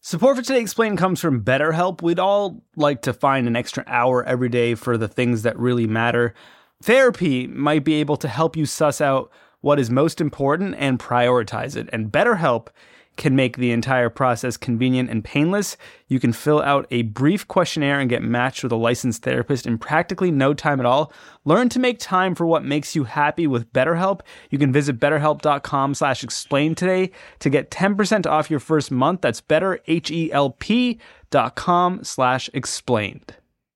Support for Today Explained comes from BetterHelp. We'd all like to find an extra hour every day for the things that really matter. Therapy might be able to help you suss out what is most important and prioritize it. And BetterHelp can make the entire process convenient and painless. You can fill out a brief questionnaire and get matched with a licensed therapist in practically no time at all. Learn to make time for what makes you happy with BetterHelp. You can visit betterhelp.com/explain today to get 10% off your first month. That's betterhelp.com/explained.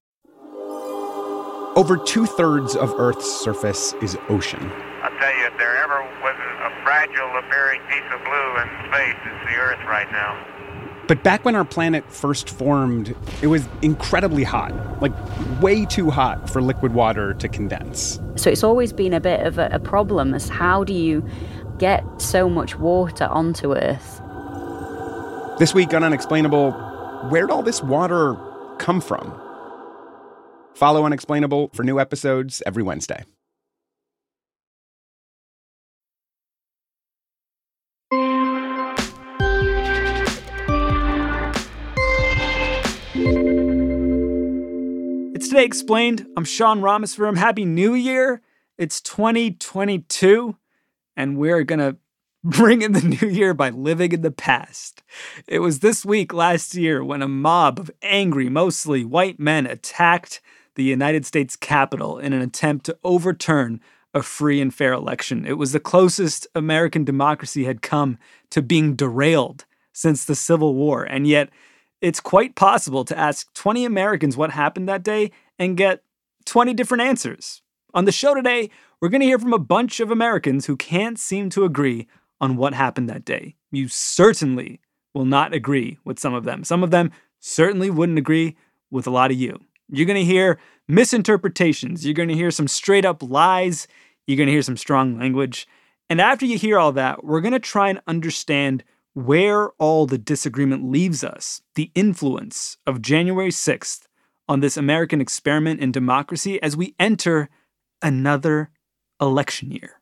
Over 2/3 of Earth's surface is ocean. I'll tell you, if there ever was a fragile appearing piece of blue in space, it's the Earth right now. But back when our planet first formed, it was incredibly hot, like way too hot for liquid water to condense. So it's always been a bit of a problem as how do you get so much water onto Earth? This week on Unexplainable, where'd all this water come from? Follow Unexplainable for new episodes every Wednesday. It's Today Explained. I'm Sean Rameswaram. Happy New Year. It's 2022, and we're going to bring in the new year by living in the past. It was this week last year when a mob of angry, mostly white men attacked the United States Capitol in an attempt to overturn a free and fair election. It was the closest American democracy had come to being derailed since the Civil War, and yet it's quite possible to ask 20 Americans what happened that day and get 20 different answers. On the show today, we're going to hear from a bunch of Americans who can't seem to agree on what happened that day. You certainly will not agree with some of them. Some of them certainly wouldn't agree with a lot of you. You're going to hear misinterpretations. You're going to hear some straight up lies. You're going to hear some strong language. And after you hear all that, we're going to try and understand where all the disagreement leaves us, the influence of January 6th on this American experiment in democracy as we enter another election year.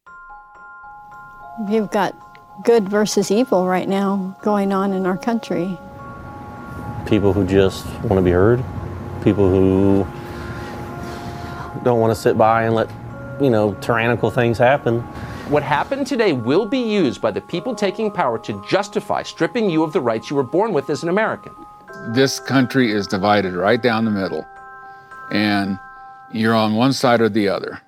You've got good versus evil right now going on in our country. People who just want to be heard, people who don't want to sit by and let, tyrannical things happen. What happened today will be used by the people taking power to justify stripping you of the rights you were born with as an American. This country is divided right down the middle, and you're on one side or the other.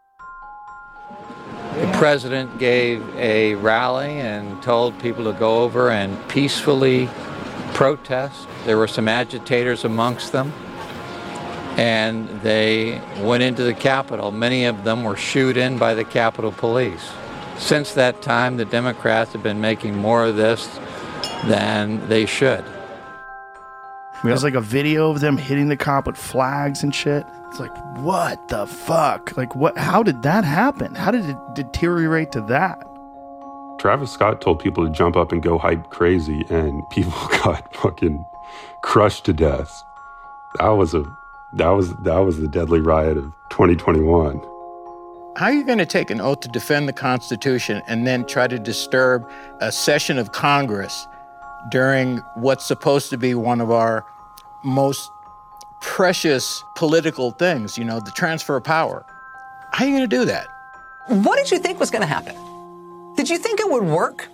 The president gave a rally and told people to go over and peacefully protest. There were some agitators amongst them, and they went into the Capitol. Many of them were shooed in by the Capitol Police. Since that time, the Democrats have been making more of this than they should. There's like a video of them hitting the cop with flags and shit. It's like, what the fuck? Like, what? How did that happen? How did it deteriorate to that? Travis Scott told people to jump up and go hype crazy, and people got fucking crushed to death. That was the deadly riot of 2021. How are you going to take an oath to defend the Constitution and then try to disturb a session of Congress during what's supposed to be one of our most precious political things, the transfer of power? How are you going to do that? What did you think was going to happen? Did you think it would work?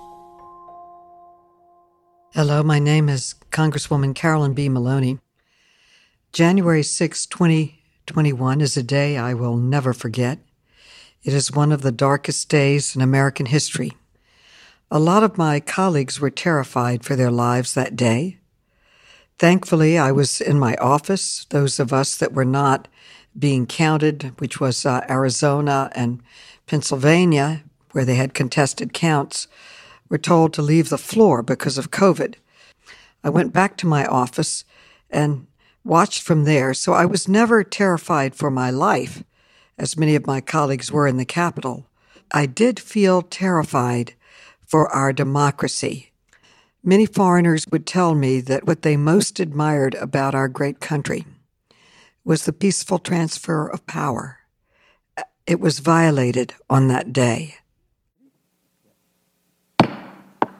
Hello, my name is Congresswoman Carolyn B. Maloney. January 6, 2021 is a day I will never forget. It is one of the darkest days in American history. A lot of my colleagues were terrified for their lives that day. Thankfully, I was in my office. Those of us that were not being counted, which was Arizona and Pennsylvania, where they had contested counts, were told to leave the floor because of COVID. I went back to my office and watched from there, so I was never terrified for my life, as many of my colleagues were in the Capitol. I did feel terrified for our democracy. Many foreigners would tell me that what they most admired about our great country was the peaceful transfer of power. It was violated on that day.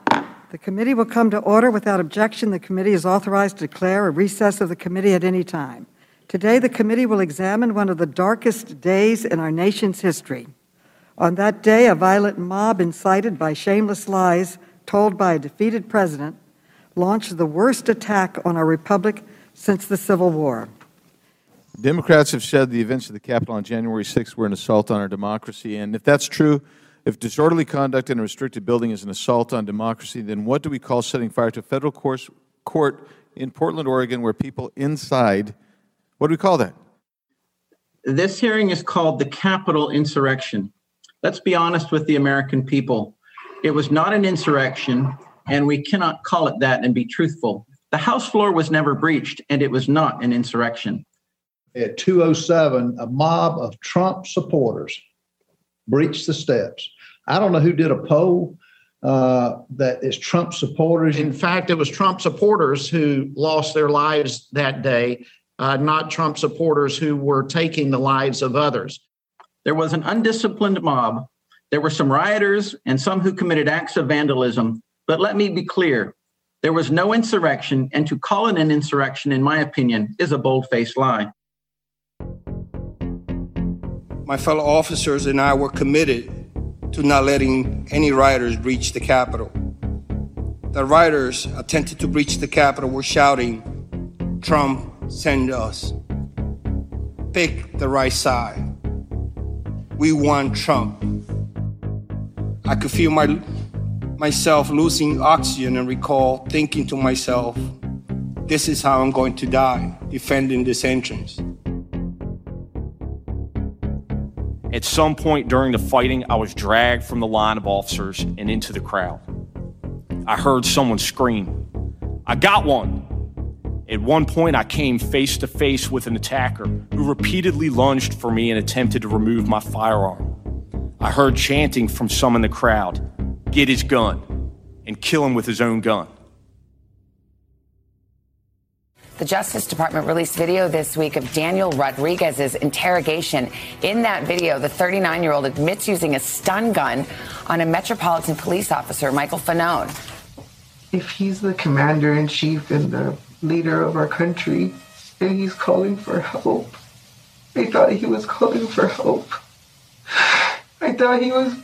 The committee will come to order without objection. The committee is authorized to declare a recess of the committee at any time. Today, the committee will examine one of the darkest days in our nation's history. On that day, a violent mob incited by shameless lies told by a defeated president launched the worst attack on our republic since the Civil War. Democrats have said the events of the Capitol on January 6th were an assault on our democracy. And if that's true, if disorderly conduct in a restricted building is an assault on democracy, then what do we call setting fire to a federal court in Portland, Oregon, where people inside, what do we call that? This hearing is called the Capitol insurrection. Let's be honest with the American people. It was not an insurrection, and we cannot call it that and be truthful. The House floor was never breached, and it was not an insurrection. At 2:07, a mob of Trump supporters breached the steps. I don't know who did a poll that is Trump supporters. In fact, it was Trump supporters who lost their lives that day, not Trump supporters who were taking the lives of others. There was an undisciplined mob. There were some rioters and some who committed acts of vandalism. But let me be clear, there was no insurrection, and to call it an insurrection, in my opinion, is a bold-faced lie. My fellow officers and I were committed to not letting any rioters breach the Capitol. The rioters attempted to breach the Capitol were shouting, "Trump, send us. Pick the right side. We want Trump." I could feel myself losing oxygen and recall thinking to myself, this is how I'm going to die, defending this entrance. At some point during the fighting, I was dragged from the line of officers and into the crowd. I heard someone scream, "I got one!" At one point, I came face to face with an attacker who repeatedly lunged for me and attempted to remove my firearm. I heard chanting from some in the crowd, "Get his gun," and kill him with his own gun. The Justice Department released video this week of Daniel Rodriguez's interrogation. In that video, the 39-year-old admits using a stun gun on a Metropolitan Police officer, Michael Fanone. If he's the commander-in-chief and the leader of our country, and he's calling for help, I thought he was calling for help. I thought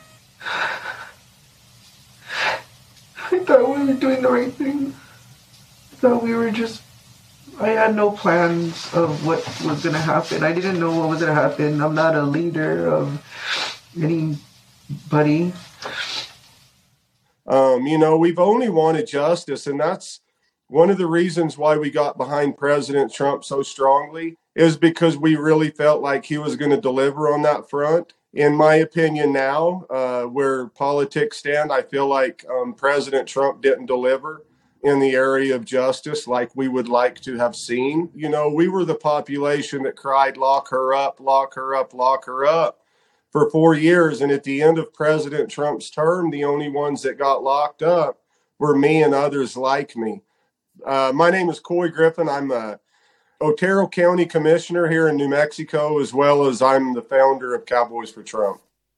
we were doing the right thing. I thought we were I had no plans of what was going to happen. I didn't know what was going to happen. I'm not a leader of anybody. We've only wanted justice, and that's one of the reasons why we got behind President Trump so strongly, is because we really felt like he was going to deliver on that front. In my opinion now, where politics stand, I feel like President Trump didn't deliver in the area of justice like we would like to have seen. We were the population that cried, "Lock her up, lock her up, lock her up," for 4 years. And at the end of President Trump's term, the only ones that got locked up were me and others like me. My name is Coy Griffin. I'm a Otero County Commissioner here in New Mexico, as well as I'm the founder of Cowboys for Trump.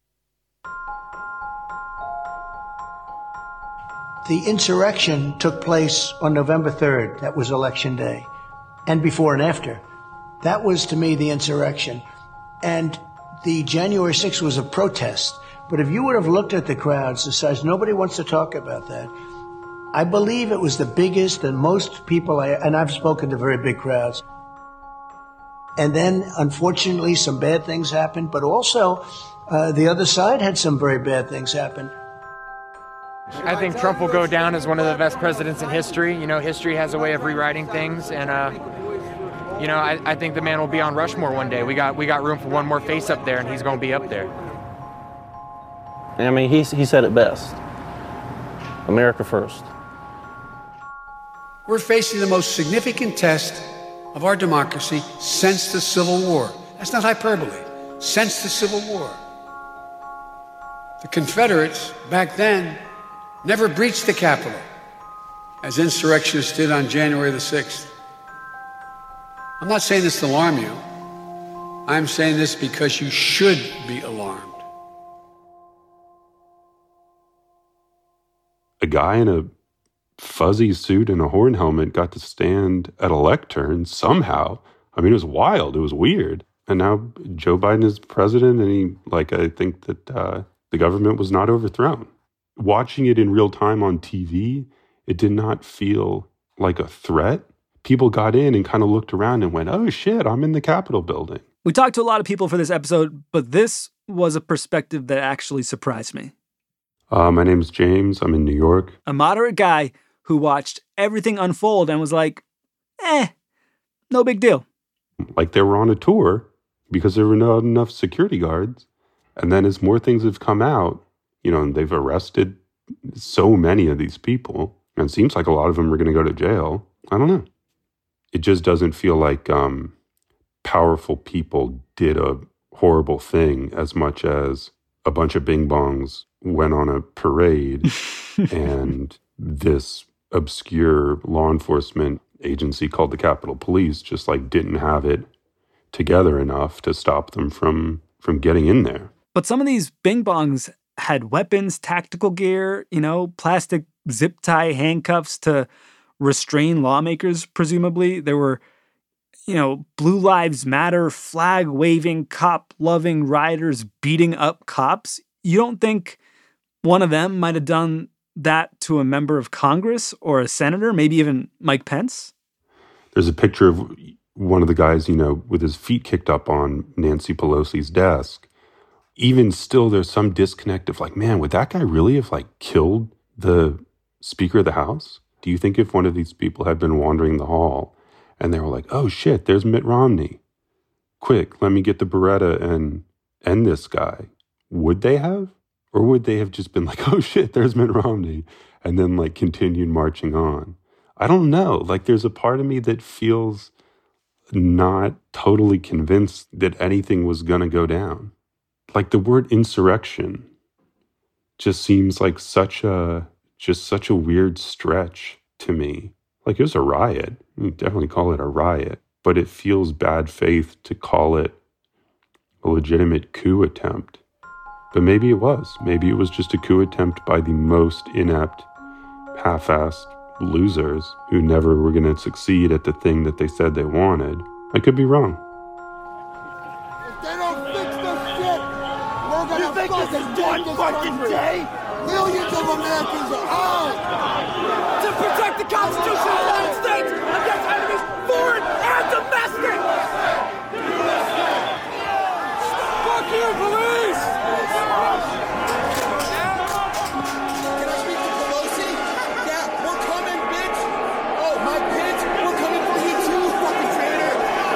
The insurrection took place on November 3rd. That was Election Day. And before and after. That was, to me, the insurrection. And the January 6th was a protest. But if you would have looked at the crowds, the size, nobody wants to talk about that. I believe it was the biggest and most people, and I've spoken to very big crowds. And then, unfortunately, some bad things happened. But also, the other side had some very bad things happen. I think Trump will go down as one of the best presidents in history. History has a way of rewriting things, and I think the man will be on Rushmore one day. We got room for one more face up there, and he's going to be up there. I mean, he said it best. America first. We're facing the most significant test of our democracy since the Civil War. That's not hyperbole. Since the Civil War. The Confederates, back then, never breached the Capitol, as insurrectionists did on January the 6th. I'm not saying this to alarm you. I'm saying this because you should be alarmed. A guy in a fuzzy suit and a horn helmet got to stand at a lectern somehow. I mean, it was wild. It was weird. And now Joe Biden is president, and I think that the government was not overthrown. Watching it in real time on TV, it did not feel like a threat. People got in and kind of looked around and went, oh shit, I'm in the Capitol building. We talked to a lot of people for this episode, but this was a perspective that actually surprised me. My name is James. I'm in New York. A moderate guy who watched everything unfold and was like, no big deal. Like they were on a tour because there were not enough security guards. And then as more things have come out, and they've arrested so many of these people, and it seems like a lot of them are going to go to jail. I don't know. It just doesn't feel like powerful people did a horrible thing as much as a bunch of bing-bongs went on a parade and this obscure law enforcement agency called the Capitol Police just didn't have it together enough to stop them from getting in there. But some of these bing-bongs had weapons, tactical gear, plastic zip tie handcuffs to restrain lawmakers, presumably. There were, Blue Lives Matter, flag-waving, cop-loving rioters beating up cops. You don't think one of them might have done that to a member of Congress or a senator, maybe even Mike Pence? There's a picture of one of the guys, with his feet kicked up on Nancy Pelosi's desk. Even still, there's some disconnect of man, would that guy really have killed the Speaker of the House? Do you think if one of these people had been wandering the hall and they were like, oh shit, there's Mitt Romney. Quick, let me get the Beretta and end this guy. Would they have? Or would they have just been like, oh shit, there's Mitt Romney, and then continued marching on? I don't know. There's a part of me that feels not totally convinced that anything was going to go down. The word insurrection just seems like such a weird stretch to me. It was a riot. You definitely call it a riot, but it feels bad faith to call it a legitimate coup attempt. But maybe it was. Maybe it was just a coup attempt by the most inept, half-assed losers who never were going to succeed at the thing that they said they wanted. I could be wrong. You think this is one fucking day? Millions of Americans are out to protect the Constitution of the United States against enemies, foreign and domestic. Fuck you, police! Can I speak to Pelosi? Yeah, we're coming, bitch. Oh, my bitch, we're coming for you too, fucking traitor.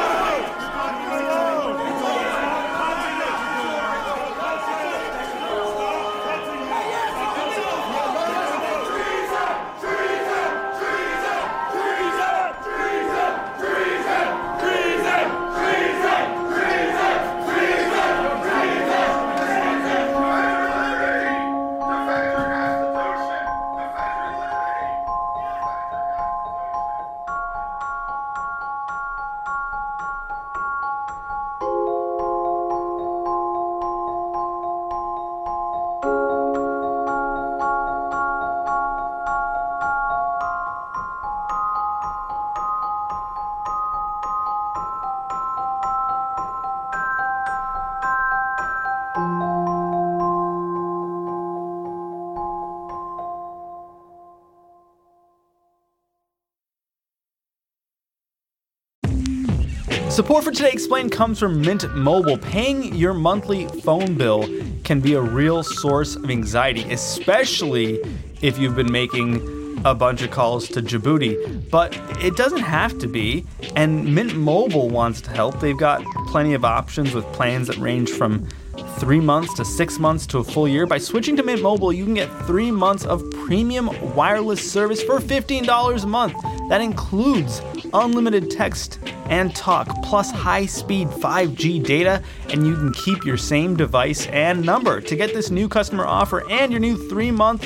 Support for Today Explained comes from Mint Mobile. Paying your monthly phone bill can be a real source of anxiety, especially if you've been making a bunch of calls to Djibouti. But it doesn't have to be, and Mint Mobile wants to help. They've got plenty of options with plans that range from 3 months to 6 months to a full year. By switching to Mint Mobile, you can get 3 months of premium wireless service for $15 a month. That includes unlimited text and talk, plus high-speed 5G data, and you can keep your same device and number. To get this new customer offer and your new 3-month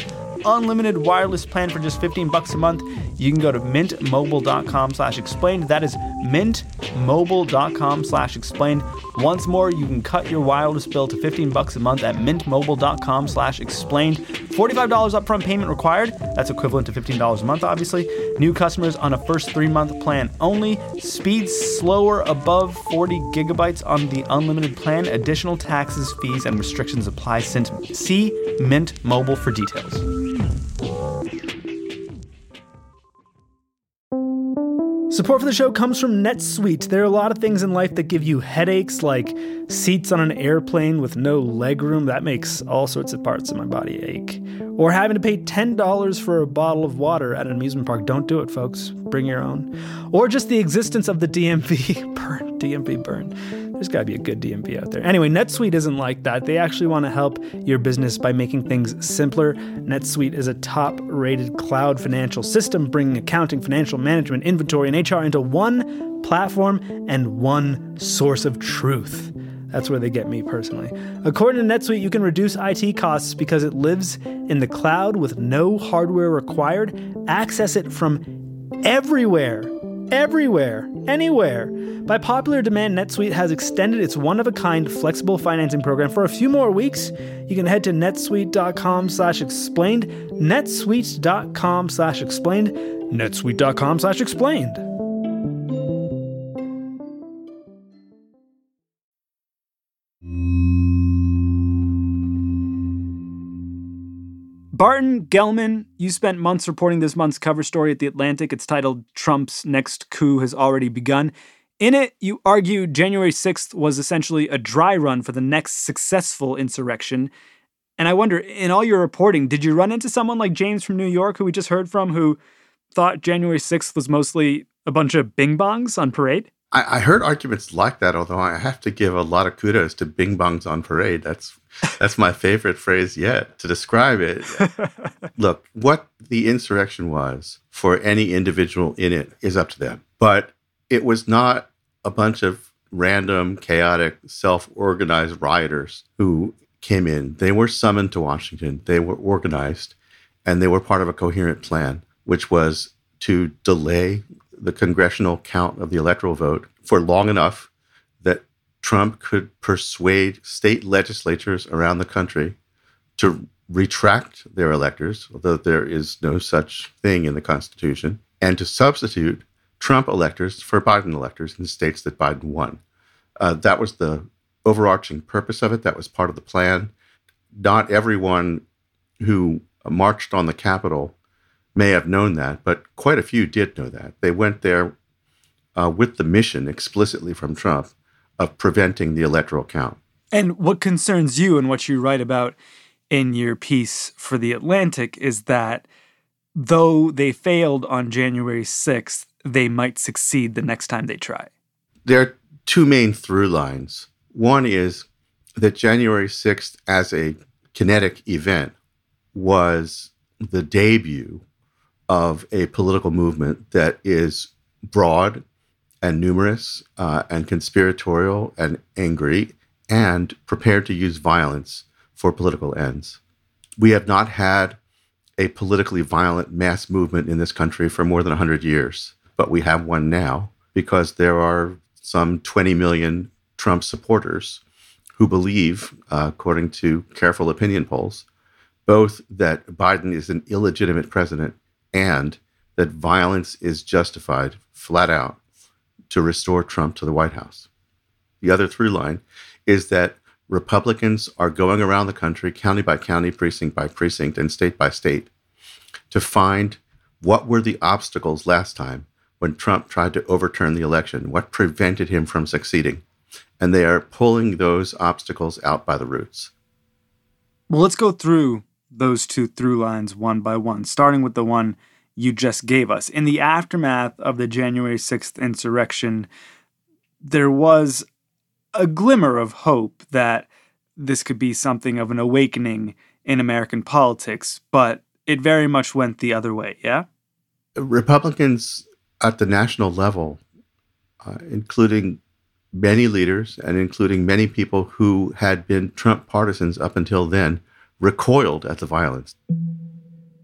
unlimited wireless plan for just $15 a month, you can go to mintmobile.com/explained. That is mintmobile.com/explained. Once more, you can cut your wireless bill to $15 a month at mintmobile.com/explained. $45 upfront payment required. That's equivalent to $15 a month, obviously. New customers on a first 3-month plan only. Speeds slower above 40 gigabytes on the unlimited plan. Additional taxes, fees, and restrictions apply. See Mint Mobile for details. Support for the show comes from NetSuite. There are a lot of things in life that give you headaches, like seats on an airplane with no legroom. That makes all sorts of parts of my body ache. Or having to pay $10 for a bottle of water at an amusement park. Don't do it, folks. Bring your own. Or just the existence of the DMV burn. DMV burn. There's got to be a good DMV out there. Anyway, NetSuite isn't like that. They actually want to help your business by making things simpler. NetSuite is a top-rated cloud financial system, bringing accounting, financial management, inventory, and HR into one platform and one source of truth. That's where they get me personally. According to NetSuite, you can reduce IT costs because it lives in the cloud with no hardware required. Access it from everywhere, anywhere. By popular demand, NetSuite has extended its one-of-a-kind flexible financing program for a few more weeks. You can head to netsuite.com/explained, netsuite.com/explained, netsuite.com/explained. Barton Gellman, you spent months reporting this month's cover story at The Atlantic. It's titled "Trump's Next Coup Has Already Begun." In it, you argue January 6th was essentially a dry run for the next successful insurrection. And I wonder, in all your reporting, did you run into someone like James from New York, who we just heard from, who thought January 6th was mostly a bunch of bing-bongs on parade? I heard arguments like that, although I have to give a lot of kudos to bing-bongs on parade. That's my favorite phrase yet to describe it. Look, what the insurrection was for any individual in it is up to them. But it was not a bunch of random, chaotic, self-organized rioters who came in. They were summoned to Washington. They were organized, and they were part of a coherent plan, which was to delay the congressional count of the electoral vote for long enough that Trump could persuade state legislatures around the country to retract their electors, although there is no such thing in the Constitution, and to substitute Trump electors for Biden electors in states that Biden won. That was the overarching purpose of it. That was part of the plan. Not everyone who marched on the Capitol may have known that, but quite a few did know that. They went there with the mission explicitly from Trump of preventing the electoral count. And what concerns you and what you write about in your piece for The Atlantic is that though they failed on January 6th, they might succeed the next time they try. There are two main through lines. One is that January 6th as a kinetic event was the debut of a political movement that is broad and numerous and conspiratorial and angry and prepared to use violence for political ends. We have not had a politically violent mass movement in this country for more than 100 years, but we have one now because there are some 20 million Trump supporters who believe, according to careful opinion polls, both that Biden is an illegitimate president and that violence is justified, flat out, to restore Trump to the White House. The other through line is that Republicans are going around the country, county by county, precinct by precinct, and state by state, to find what were the obstacles last time when Trump tried to overturn the election, what prevented him from succeeding. And they are pulling those obstacles out by the roots. Well, let's go through those two through lines one by one, starting with the one you just gave us. In the aftermath of the January 6th insurrection, there was a glimmer of hope that this could be something of an awakening in American politics, but it very much went the other way, yeah? Republicans at the national level, including many leaders and including many people who had been Trump partisans up until then, recoiled at the violence.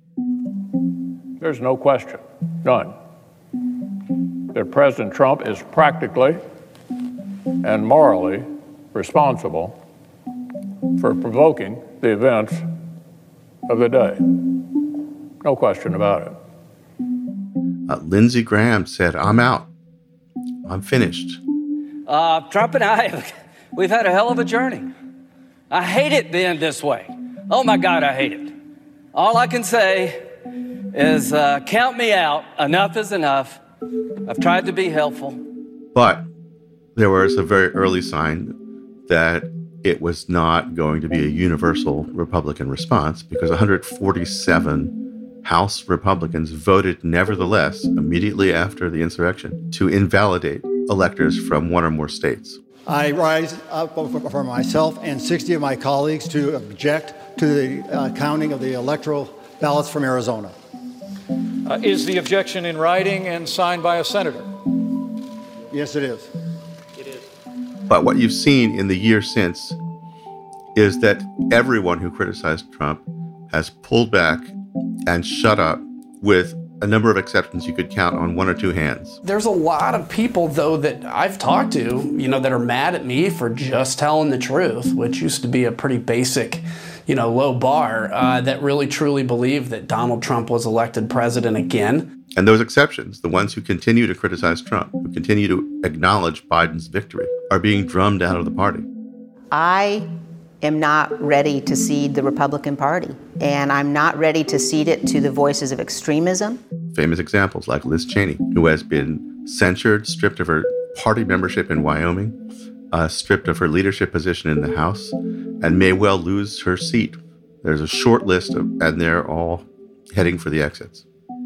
There's no question, none, that President Trump is practically and morally responsible for provoking the events of the day. No question about it. Lindsey Graham said, "I'm out. I'm finished." Trump and I, we've had a hell of a journey. I hate it being this way. Oh my God, I hate it. All I can say is count me out. Enough is enough. I've tried to be helpful. But there was a very early sign that it was not going to be a universal Republican response, because 147 House Republicans voted nevertheless immediately after the insurrection to invalidate electors from one or more states. I rise up for myself and 60 of my colleagues to object to the counting of the electoral ballots from Arizona. Is the objection in writing and signed by a senator? Yes, it is. But what you've seen in the year since is that everyone who criticized Trump has pulled back and shut up, with a number of exceptions you could count on one or two hands. There's a lot of people, though, that I've talked to, that are mad at me for just telling the truth, which used to be a pretty basic, low bar, that really truly believe that Donald Trump was elected president again. And those exceptions, the ones who continue to criticize Trump, who continue to acknowledge Biden's victory, are being drummed out of the party. I am not ready to cede the Republican Party, and I'm not ready to cede it to the voices of extremism. Famous examples like Liz Cheney, who has been censured, stripped of her party membership in Wyoming, stripped of her leadership position in the House, and may well lose her seat. There's a short list, and they're all heading for the exits.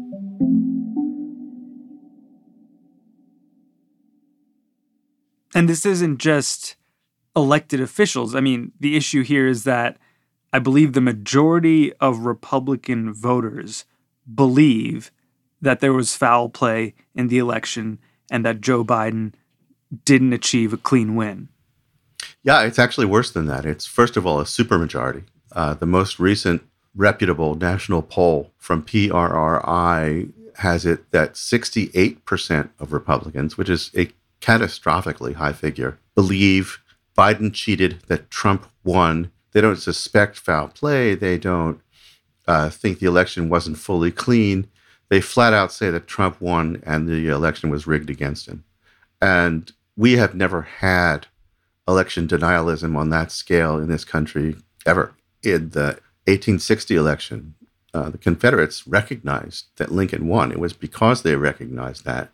And this isn't just elected officials. I mean, the issue here is that I believe the majority of Republican voters believe that there was foul play in the election and that Joe Biden didn't achieve a clean win. Yeah, it's actually worse than that. It's, first of all, a supermajority. The most recent reputable national poll from PRRI has it that 68% of Republicans, which is a catastrophically high figure, believe Biden cheated, that Trump won. They don't suspect foul play. They don't think the election wasn't fully clean. They flat out say that Trump won and the election was rigged against him. And we have never had election denialism on that scale in this country ever. In the 1860 election, the Confederates recognized that Lincoln won. It was because they recognized that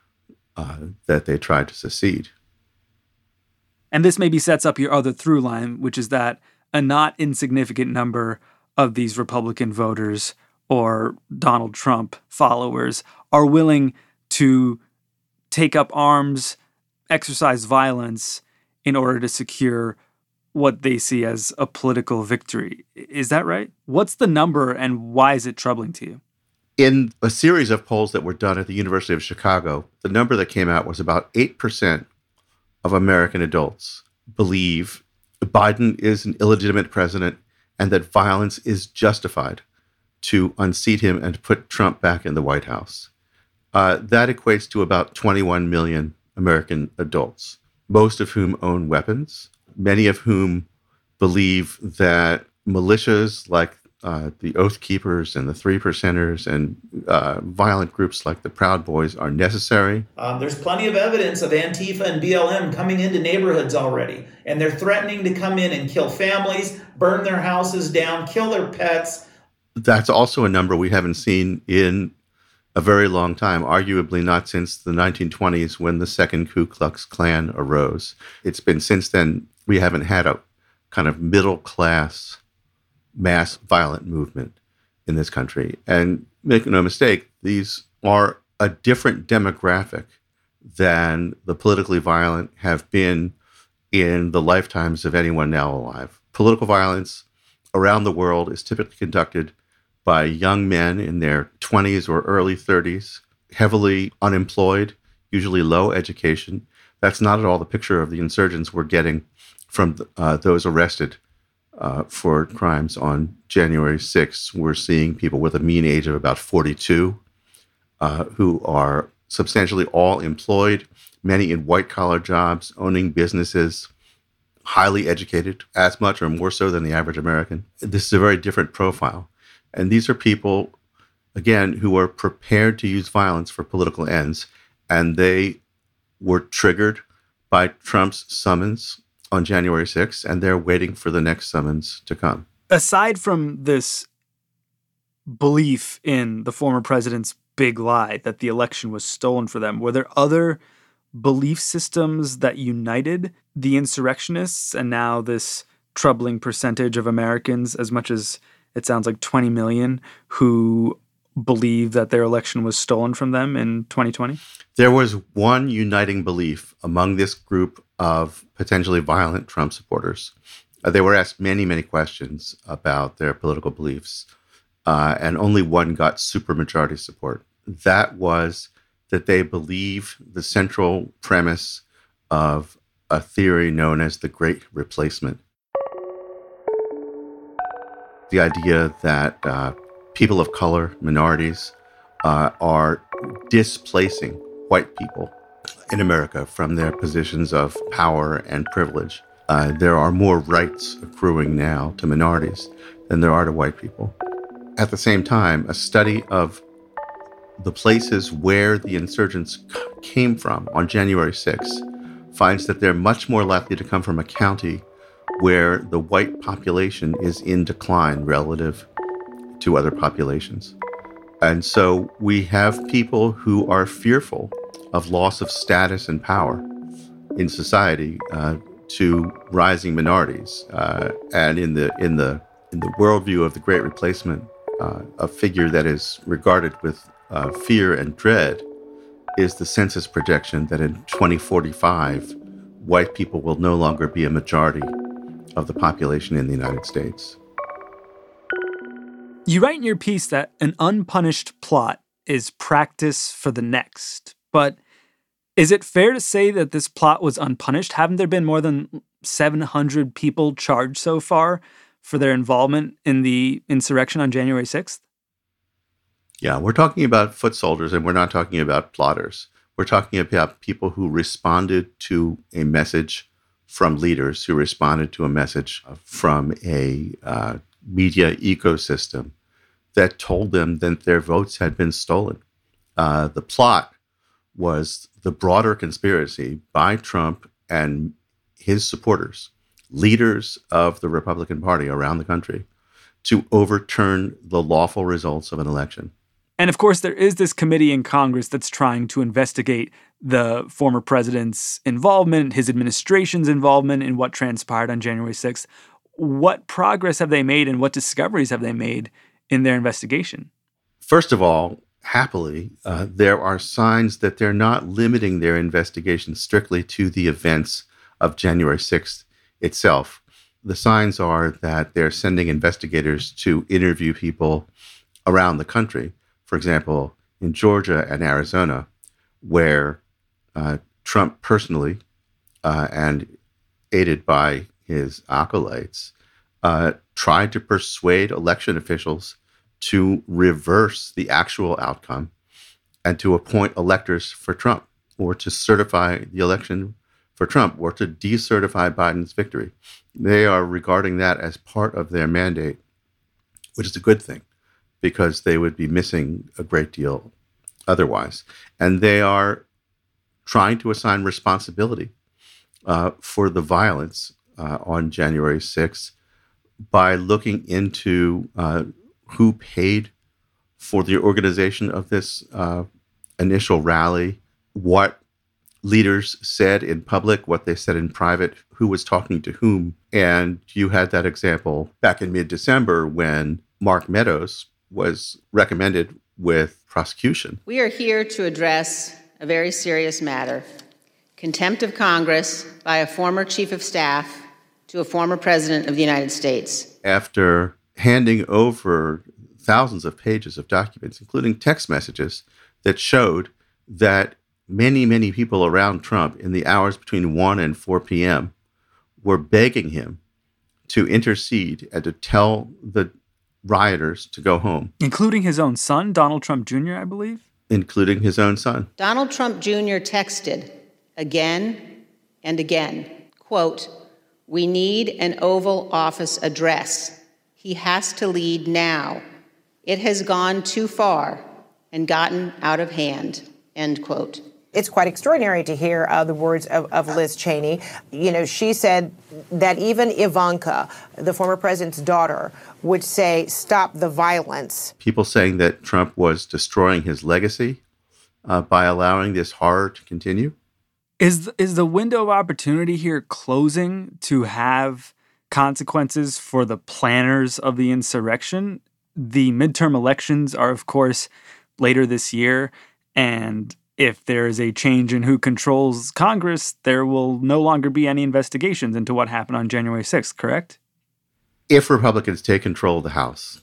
they tried to secede. And this maybe sets up your other through line, which is that a not insignificant number of these Republican voters or Donald Trump followers are willing to take up arms, exercise violence in order to secure what they see as a political victory. Is that right? What's the number and why is it troubling to you? In a series of polls that were done at the University of Chicago, the number that came out was about 8% of American adults believe Biden is an illegitimate president and that violence is justified to unseat him and put Trump back in the White House. That equates to about 21 million American adults, most of whom own weapons, many of whom believe that militias like the Oath Keepers and the Three Percenters and violent groups like the Proud Boys are necessary. There's plenty of evidence of Antifa and BLM coming into neighborhoods already, and they're threatening to come in and kill families, burn their houses down, kill their pets. That's also a number we haven't seen in a very long time, arguably not since the 1920s when the second Ku Klux Klan arose. It's been since then we haven't had a kind of middle-class mass violent movement in this country. And make no mistake, these are a different demographic than the politically violent have been in the lifetimes of anyone now alive. Political violence around the world is typically conducted by young men in their 20s or early 30s, heavily unemployed, usually low education. That's not at all the picture of the insurgents we're getting from those arrested for crimes on January 6th. We're seeing people with a mean age of about 42 who are substantially all employed, many in white-collar jobs, owning businesses, highly educated, as much or more so than the average American. This is a very different profile. And these are people, again, who are prepared to use violence for political ends, and they were triggered by Trump's summons on January 6th, and they're waiting for the next summons to come. Aside from this belief in the former president's big lie that the election was stolen for them, were there other belief systems that united the insurrectionists and now this troubling percentage of Americans, as much as it sounds like 20 million, who believe that their election was stolen from them in 2020? There was one uniting belief among this group of potentially violent Trump supporters. They were asked many, many questions about their political beliefs, and only one got supermajority support. That was that they believe the central premise of a theory known as the Great Replacement. The idea that people of color, minorities, are displacing white people in America from their positions of power and privilege. There are more rights accruing now to minorities than there are to white people. At the same time, a study of the places where the insurgents came from on January 6th finds that they're much more likely to come from a county where the white population is in decline relative to other populations. And so we have people who are fearful of loss of status and power in society to rising minorities. And in the worldview of the Great Replacement, a figure that is regarded with fear and dread is the census projection that in 2045, white people will no longer be a majority of the population in the United States. You write in your piece that an unpunished plot is practice for the next. But is it fair to say that this plot was unpunished? Haven't there been more than 700 people charged so far for their involvement in the insurrection on January 6th? Yeah, we're talking about foot soldiers, and we're not talking about plotters. We're talking about people who responded to a message from leaders, who responded to a message from a media ecosystem that told them that their votes had been stolen. The plot was the broader conspiracy by Trump and his supporters, leaders of the Republican Party around the country, to overturn the lawful results of an election. And of course, there is this committee in Congress that's trying to investigate the former president's involvement, his administration's involvement in what transpired on January 6th. What progress have they made and what discoveries have they made in their investigation? First of all, happily, there are signs that they're not limiting their investigation strictly to the events of January 6th itself. The signs are that they're sending investigators to interview people around the country. For example, in Georgia and Arizona, where Trump personally, and aided by his acolytes, tried to persuade election officials to reverse the actual outcome and to appoint electors for Trump, or to certify the election for Trump, or to decertify Biden's victory. They are regarding that as part of their mandate, which is a good thing, because they would be missing a great deal otherwise. And they are trying to assign responsibility for the violence on January 6th by looking into who paid for the organization of this initial rally, what leaders said in public, what they said in private, who was talking to whom. And you had that example back in mid-December when Mark Meadows was recommended with prosecution. We are here to address a very serious matter: contempt of Congress by a former chief of staff to a former president of the United States. After handing over thousands of pages of documents, including text messages that showed that many, many people around Trump in the hours between 1 and 4 p.m. were begging him to intercede and to tell the rioters to go home. Including his own son, Donald Trump Jr., I believe? Including his own son. Donald Trump Jr. texted again and again, quote, "We need an Oval Office address. He has to lead now. It has gone too far and gotten out of hand," end quote. It's quite extraordinary to hear the words of Liz Cheney. You know, she said that even Ivanka, the former president's daughter, would say, "Stop the violence." People saying that Trump was destroying his legacy by allowing this horror to continue. Is the window of opportunity here closing to have consequences for the planners of the insurrection? The midterm elections are, of course, later this year, and if there is a change in who controls Congress, there will no longer be any investigations into what happened on January 6th, correct? If Republicans take control of the House,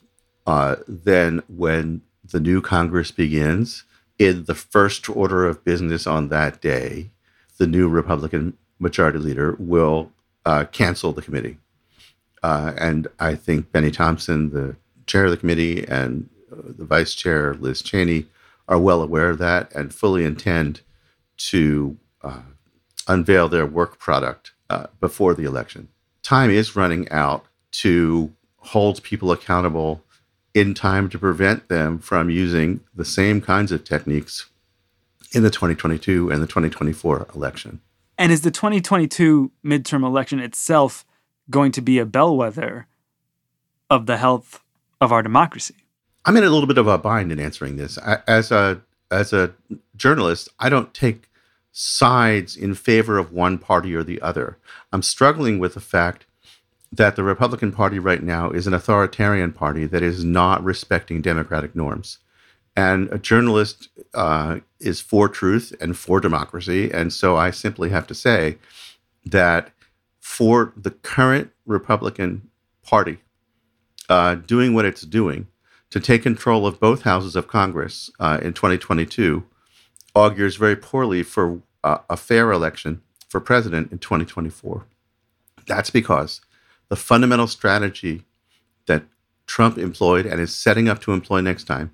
then when the new Congress begins, in the first order of business on that day, the new Republican majority leader will cancel the committee. And I think Benny Thompson, the chair of the committee, and the vice chair, Liz Cheney, are well aware of that and fully intend to unveil their work product before the election. Time is running out to hold people accountable in time to prevent them from using the same kinds of techniques in the 2022 and the 2024 election. And is the 2022 midterm election itself going to be a bellwether of the health of our democracy? I'm in a little bit of a bind in answering this. As a journalist, I don't take sides in favor of one party or the other. I'm struggling with the fact that the Republican Party right now is an authoritarian party that is not respecting democratic norms. And a journalist is for truth and for democracy. And so I simply have to say that for the current Republican Party doing what it's doing, to take control of both houses of Congress in 2022 augurs very poorly for a fair election for president in 2024. That's because the fundamental strategy that Trump employed and is setting up to employ next time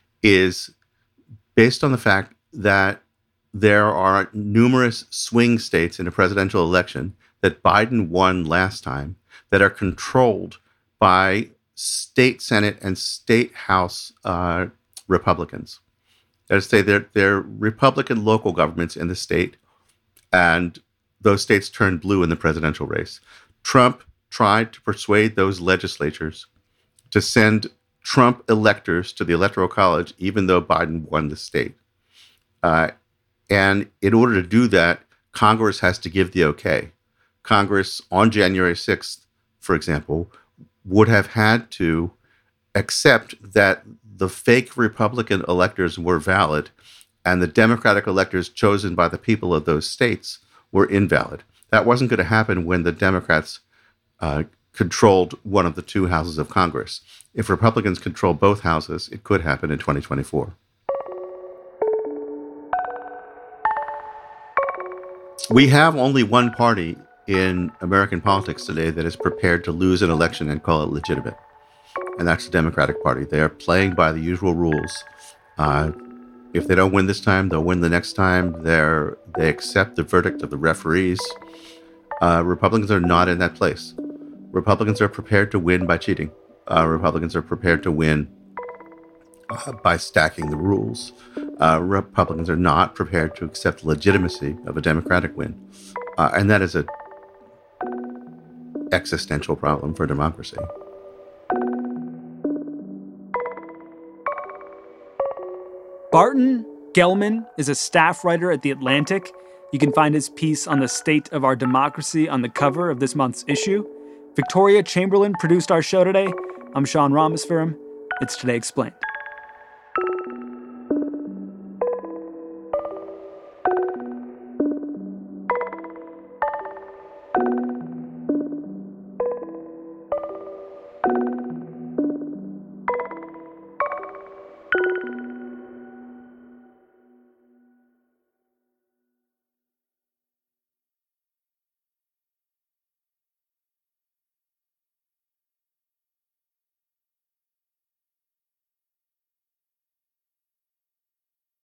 is based on the fact that there are numerous swing states in a presidential election that Biden won last time that are controlled by state Senate and state House Republicans. That is to say, they're Republican local governments in the state, and those states turned blue in the presidential race. Trump tried to persuade those legislatures to send Trump electors to the Electoral College, even though Biden won the state. And in order to do that, Congress has to give the okay. Congress, on January 6th, for example, would have had to accept that the fake Republican electors were valid and the Democratic electors chosen by the people of those states were invalid. That wasn't going to happen when the Democrats controlled one of the two houses of Congress. If Republicans control both houses, it could happen in 2024. We have only one party in American politics today that is prepared to lose an election and call it legitimate. And that's the Democratic Party. They are playing by the usual rules. If they don't win this time, they'll win the next time. They accept the verdict of the referees. Republicans are not in that place. Republicans are prepared to win by cheating. Republicans are prepared to win by stacking the rules. Republicans are not prepared to accept the legitimacy of a Democratic win. And that is an existential problem for democracy. Barton Gellman is a staff writer at The Atlantic. You can find his piece on the state of our democracy on the cover of this month's issue. Victoria Chamberlain produced our show today. I'm Sean Rameswaram. It's Today Explained.